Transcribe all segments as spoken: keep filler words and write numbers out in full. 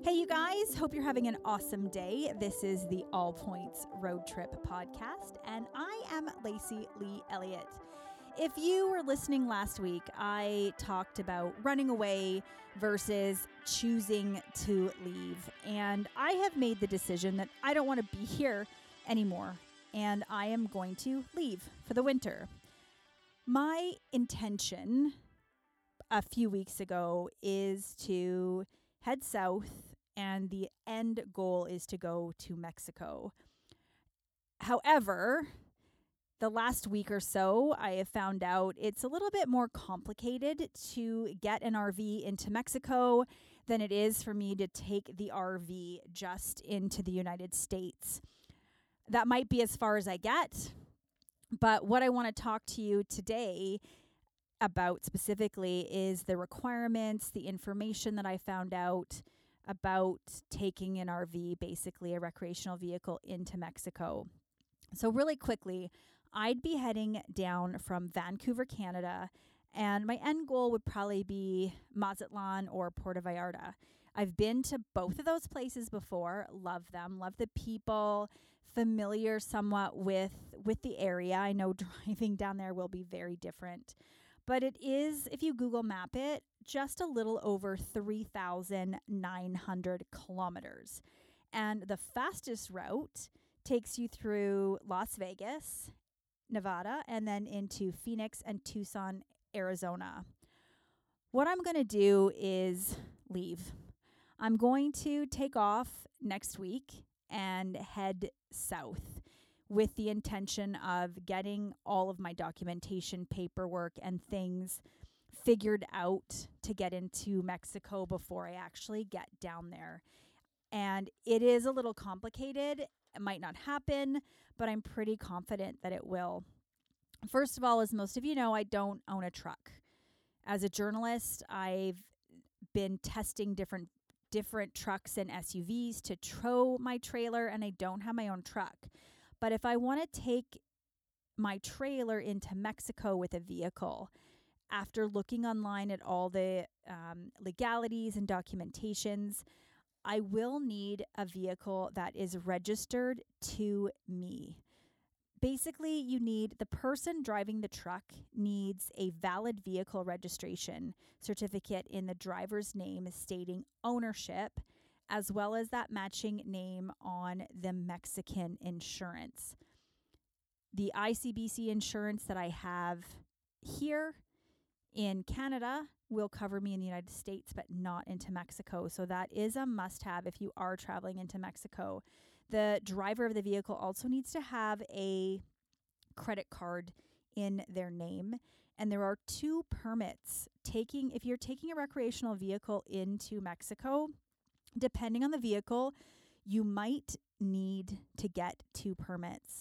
Hey, you guys, hope you're having an awesome day. This is the All Points Road Trip Podcast, and I am Lacey Lee Elliott. If you were listening last week, I talked about running away versus choosing to leave, and I have made the decision that I don't want to be here anymore, and I am going to leave for the winter. My intention a few weeks ago is to head south, and the end goal is to go to Mexico. However, the last week or so, I have found out it's a little bit more complicated to get an R V into Mexico than it is for me to take the R V just into the United States. That might be as far as I get, but what I want to talk to you today about specifically is the requirements, the information that I found out about taking an R V, basically a recreational vehicle, into Mexico. So really quickly, I'd be heading down from Vancouver, Canada, and my end goal would probably be Mazatlan or Puerto Vallarta. I've been to both of those places before, love them, love the people, familiar somewhat with, with the area. I know driving down there will be very different. But it is, if you Google map it, just a little over three thousand nine hundred kilometers. And the fastest route takes you through Las Vegas, Nevada, and then into Phoenix and Tucson, Arizona. What I'm going to do is leave. I'm going to take off next week and head south, with the intention of getting all of my documentation, paperwork, and things figured out to get into Mexico before I actually get down there. And it is a little complicated. It might not happen, but I'm pretty confident that it will. First of all, as most of you know, I don't own a truck. As a journalist, I've been testing different different trucks and S U Vs to tow my trailer, and I don't have my own truck. But if I want to take my trailer into Mexico with a vehicle, after looking online at all the um, legalities and documentations, I will need a vehicle that is registered to me. Basically, you need, the person driving the truck needs a valid vehicle registration certificate in the driver's name stating ownership, as well as that matching name on the Mexican insurance. The I C B C insurance that I have here in Canada will cover me in the United States, but not into Mexico. So that is a must-have if you are traveling into Mexico. The driver of the vehicle also needs to have a credit card in their name. And there are two permits taking, if you're taking a recreational vehicle into Mexico, depending on the vehicle, you might need to get two permits.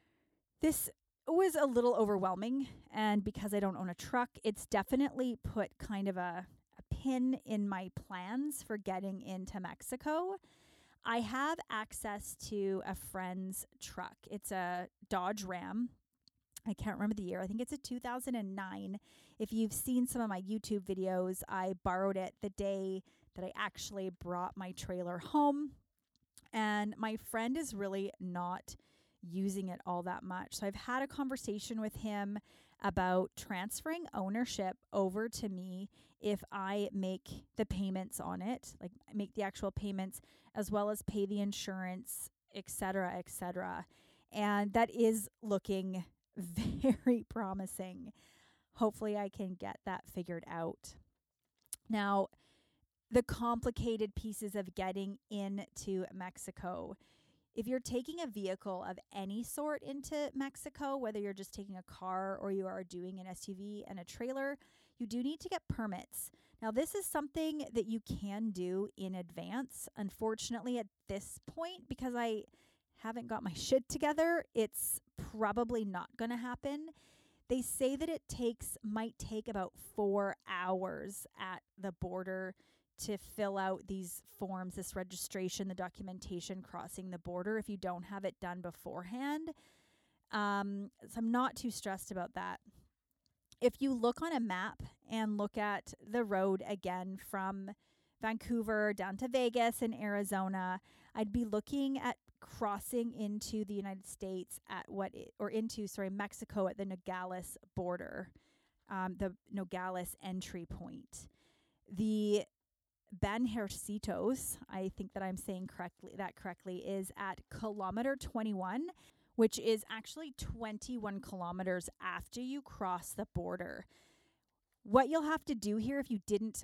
This was a little overwhelming, and because I don't own a truck, it's definitely put kind of a, a pin in my plans for getting into Mexico. I have access to a friend's truck. It's a Dodge Ram. I can't remember the year. I think it's a two thousand nine. If you've seen some of my YouTube videos, I borrowed it the day that I actually brought my trailer home. And my friend is really not using it all that much. So I've had a conversation with him about transferring ownership over to me if I make the payments on it, like make the actual payments, as well as pay the insurance, et cetera, et cetera. And that is looking very promising. Hopefully I can get that figured out. Now, the complicated pieces of getting into Mexico. If you're taking a vehicle of any sort into Mexico, whether you're just taking a car or you are doing an S U V and a trailer, you do need to get permits. Now, this is something that you can do in advance. Unfortunately, at this point, because I haven't got my shit together, it's probably not going to happen. They say that it takes might take about four hours at the border to fill out these forms, this registration, the documentation crossing the border if you don't have it done beforehand. Um, so I'm not too stressed about that. If you look on a map and look at the road again from Vancouver down to Vegas in Arizona, I'd be looking at crossing into the United States at what, it, or into, sorry, Mexico at the Nogales border, um, the Nogales entry point. The Banjercitos, I think that I'm saying correctly that correctly, is at kilometer twenty-one, which is actually twenty-one kilometers after you cross the border. What you'll have to do here if you didn't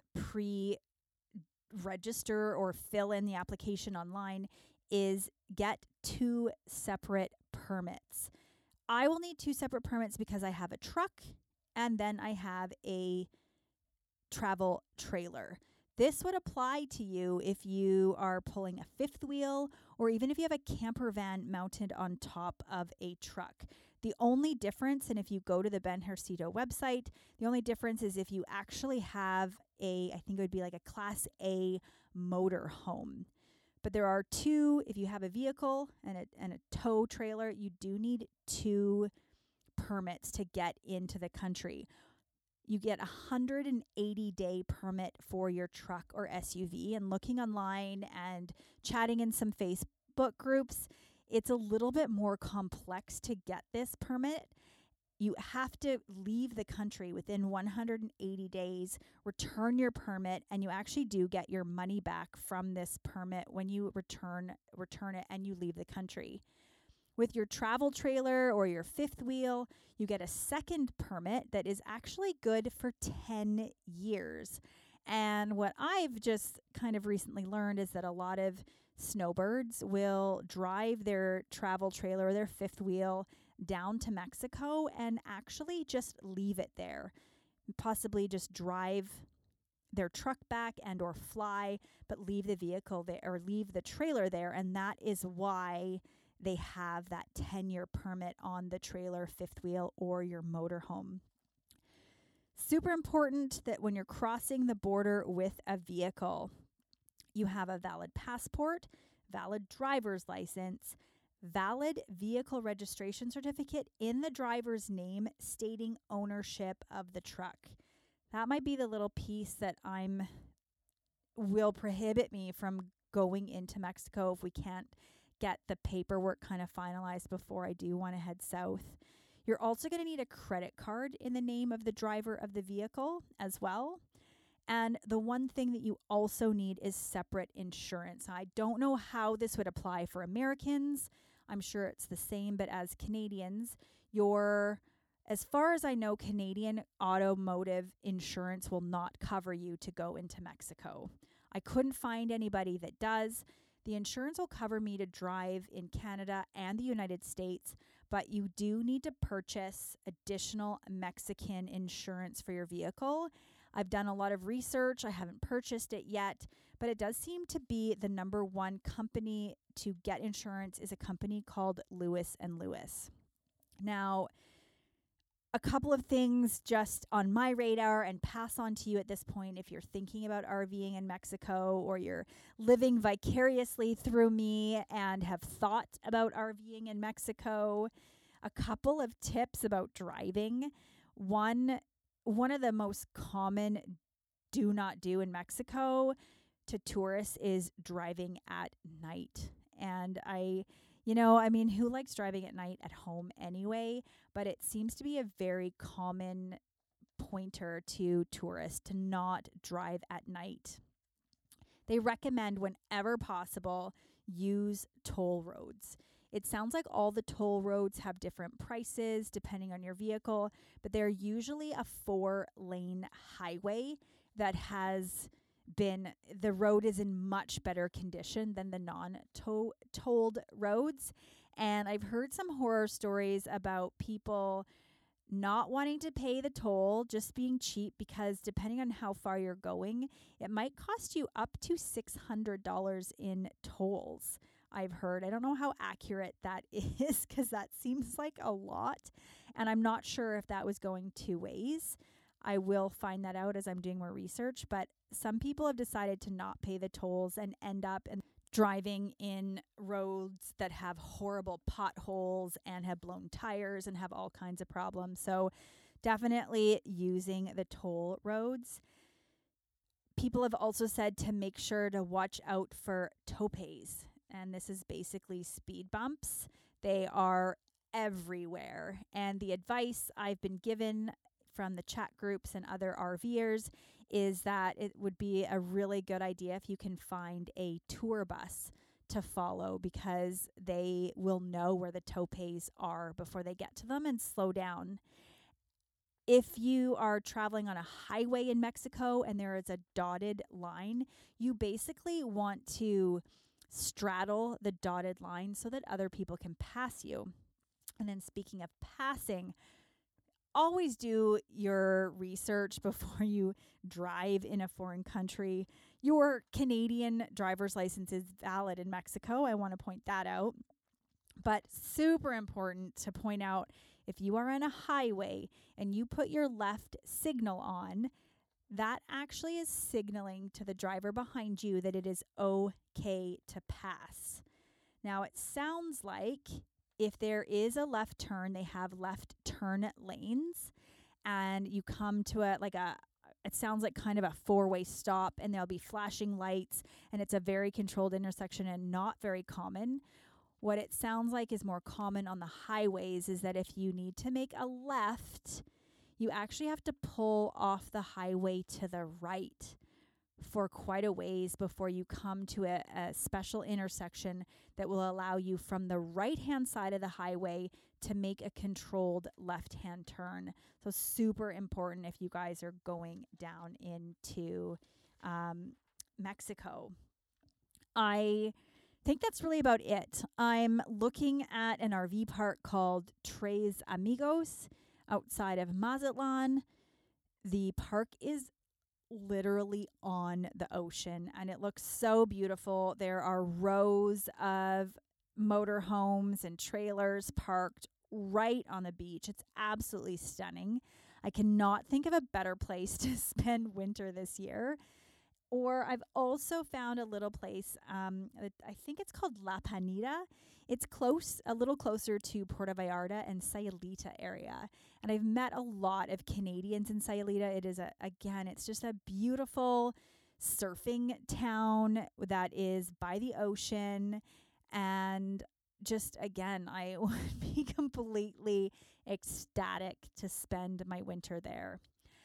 pre-register or fill in the application online is get two separate permits. I will need two separate permits because I have a truck and then I have a travel trailer. This would apply to you if you are pulling a fifth wheel or even if you have a camper van mounted on top of a truck. The only difference, and if you go to the Banjercito website, the only difference is if you actually have a, I think it would be like a Class A motor home. But there are two, if you have a vehicle and a, and a tow trailer, you do need two permits to get into the country. You get a one hundred eighty day permit for your truck or S U V. And looking online and chatting in some Facebook groups, it's a little bit more complex to get this permit. You have to leave the country within one hundred eighty days, return your permit, and you actually do get your money back from this permit when you return return it and you leave the country. With your travel trailer or your fifth wheel, you get a second permit that is actually good for ten years. And what I've just kind of recently learned is that a lot of snowbirds will drive their travel trailer or their fifth wheel down to Mexico and actually just leave it there. Possibly just drive their truck back and or fly, but leave the vehicle there or leave the trailer there. And that is why they have that ten-year permit on the trailer, fifth wheel, or your motorhome. Super important that when you're crossing the border with a vehicle, you have a valid passport, valid driver's license, valid vehicle registration certificate in the driver's name stating ownership of the truck. That might be the little piece that I'm will prohibit me from going into Mexico if we can't get the paperwork kind of finalized before I do want to head south. You're also going to need a credit card in the name of the driver of the vehicle as well. And the one thing that you also need is separate insurance. I don't know how this would apply for Americans. I'm sure it's the same, but as Canadians, your, as far as I know, Canadian automotive insurance will not cover you to go into Mexico. I couldn't find anybody that does. The insurance will cover me to drive in Canada and the United States, but you do need to purchase additional Mexican insurance for your vehicle. I've done a lot of research. I haven't purchased it yet, but it does seem to be the number one company to get insurance is a company called Lewis and Lewis. Now, a couple of things just on my radar and pass on to you at this point if you're thinking about RVing in Mexico or you're living vicariously through me and have thought about RVing in Mexico. A couple of tips about driving. One, one of the most common do not do in Mexico to tourists is driving at night. And I... You know, I mean, who likes driving at night at home anyway? But it seems to be a very common pointer to tourists to not drive at night. They recommend whenever possible, use toll roads. It sounds like all the toll roads have different prices depending on your vehicle, but they're usually a four-lane highway that has been, the road is in much better condition than the non-tolled roads. And I've heard some horror stories about people not wanting to pay the toll, just being cheap, because depending on how far you're going, it might cost you up to six hundred dollars in tolls. I've heard. I don't know how accurate that is because that seems like a lot. And I'm not sure if that was going two ways. I will find that out as I'm doing more research, but some people have decided to not pay the tolls and end up in driving in roads that have horrible potholes and have blown tires and have all kinds of problems. So definitely using the toll roads. people have also said to make sure to watch out for topes. And this is basically speed bumps. They are everywhere. And the advice I've been given from the chat groups and other RVers is that it would be a really good idea if you can find a tour bus to follow, because they will know where the topes are before they get to them and slow down. If you are traveling on a highway in Mexico and there is a dotted line, you basically want to straddle the dotted line so that other people can pass you. And then speaking of passing, always do your research before you drive in a foreign country. Your Canadian driver's license is valid in Mexico. I want to point that out. But super important to point out, if you are on a highway and you put your left signal on, that actually is signaling to the driver behind you that it is okay to pass. Now, it sounds like if there is a left turn, they have left turn lanes, and you come to a, like a, it sounds like kind of a four-way stop, and there'll be flashing lights, and it's a very controlled intersection and not very common. What it sounds like is more common on the highways is that if you need to make a left, you actually have to pull off the highway to the right for quite a ways before you come to a, a special intersection that will allow you from the right-hand side of the highway to make a controlled left-hand turn. So super important if you guys are going down into um, Mexico. I think that's really about it. I'm looking at an R V park called Tres Amigos outside of Mazatlan. The park is literally on the ocean, and it looks so beautiful. There are rows of motorhomes and trailers parked right on the beach. It's absolutely stunning. I cannot think of a better place to spend winter this year. Or I've also found a little place, um, I think it's called La Panita. It's close, a little closer to Puerto Vallarta and Sayulita area. And I've met a lot of Canadians in Sayulita. It is, a, again, it's just a beautiful surfing town that is by the ocean. And just, again, I would be completely ecstatic to spend my winter there.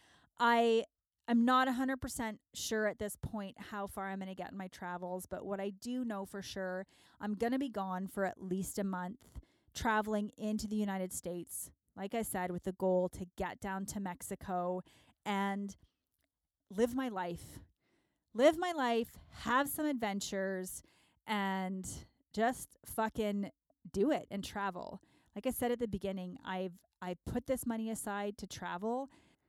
I I'm not one hundred percent sure at this point how far I'm going to get in my travels, but what I do know for sure, I'm going to be gone for at least a month, traveling into the United States, like I said, with the goal to get down to Mexico and live my life. Live my life, have some adventures, and just fucking do it and travel. Like I said at the beginning, I've I put this money aside to travel,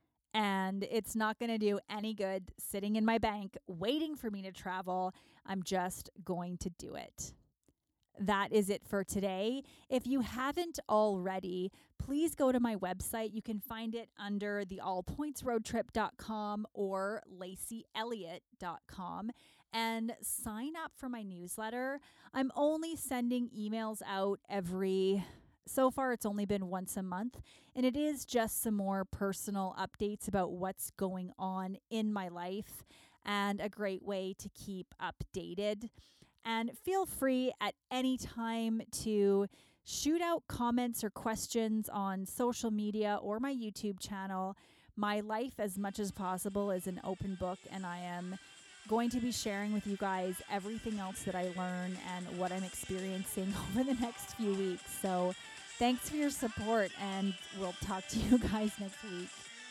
and it's not going to do any good sitting in my bank waiting for me to travel. I'm just going to do it. That is it for today. If you haven't already, please go to my website. You can find it under the all points road trip dot com or Lacey Elliott dot com and sign up for my newsletter. I'm only sending emails out every So far, it's only been once a month, and it is just some more personal updates about what's going on in my life and a great way to keep updated. And feel free at any time to shoot out comments or questions on social media or my YouTube channel. My life, as much as possible, is an open book, and I am going to be sharing with you guys everything else that I learn and what I'm experiencing over the next few weeks. So thanks for your support, and we'll talk to you guys next week.